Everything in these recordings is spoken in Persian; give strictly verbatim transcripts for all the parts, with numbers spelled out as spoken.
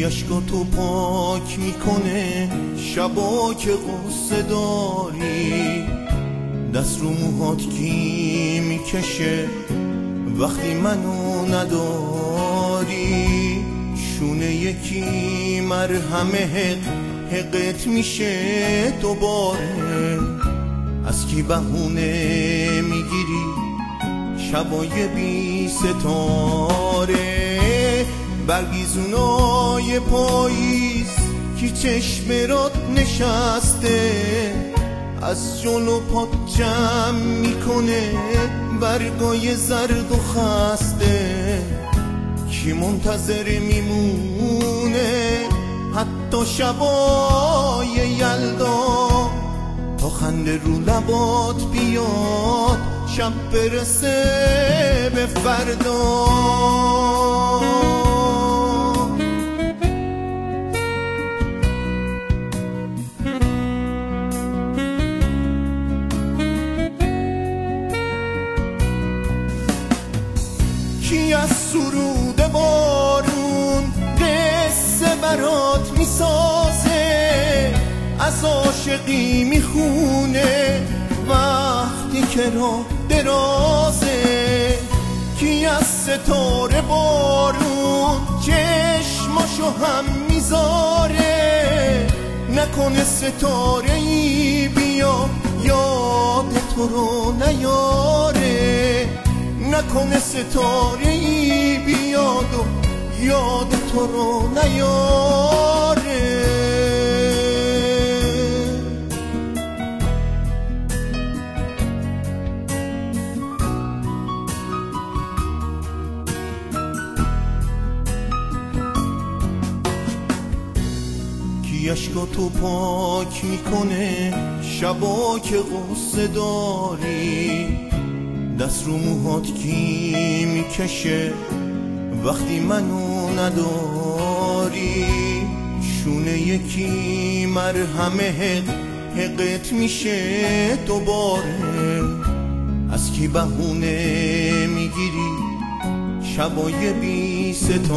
کی اشکا تو پاک میکنه شبا که قصه داری، دست رو موهات کی میکشه وقتی منو نداری، شونه یکی مرهمه حق حقت میشه دوباره، از کی بهونه میگیری شبای بی ستاره، برگیزونای پاییز کی چشم رات نشسته، از جلو پات جمع میکنه برگای زرد و خسته، کی منتظر میمونه حتی شبای یلدا، تا خنده رو لبات بیاد شب برسه به فردا. کی از سرود بارون قصه برات میسازه، از عاشقی میخونه وقتی که راه درازه، کی از ستاره بارون چشماشو هم میذاره، نکنه ستاره ای بیا یاد تو رو نیاره، نکنه ستاره ای بیاد و یاد تو رو نیاره. کی اشکا تو پاک میکنه شبا که قصه داری، دست رو موهات کی میکشه وقتی منو نداری، شونه یکی مرهمه حق حقت میشه دوباره، از کی بهونه میگیری شبای بی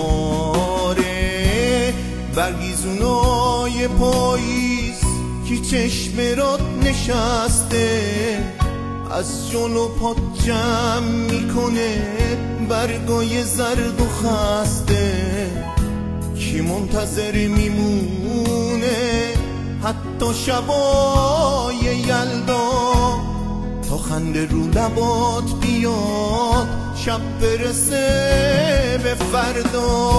ستاره، برگیزونای پاییز کی چشم رات نشسته، از جلو پات جمع میکنه برگای زرد و خسته، کی منتظر میمونه حتی شبای یلدا، تا خنده رو لبات بیاد شب برسه به فردا.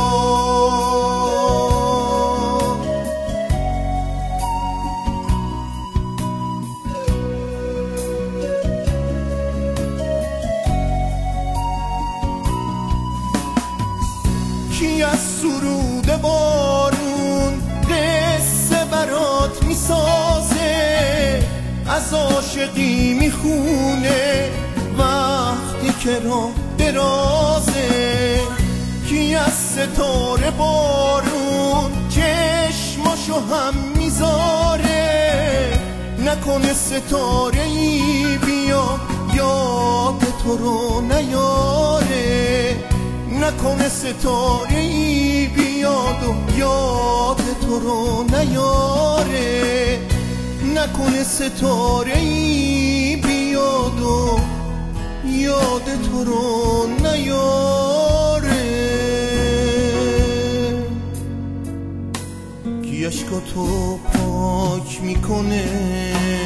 کی از سرود بارون قصه برات میسازه، از عاشقی میخونه وقتی که راه درازه، کی از ستاره بارون چشماشو هم میذاره، نکنه ستاره ای بیا یاد تو رو نیاره، نکنه ستاره ای بیاد و یاد تو رو نیاره، نکنه ستاره ای بیاد و یاد تو رو نیاره. کی اشکا تو پاک میکنه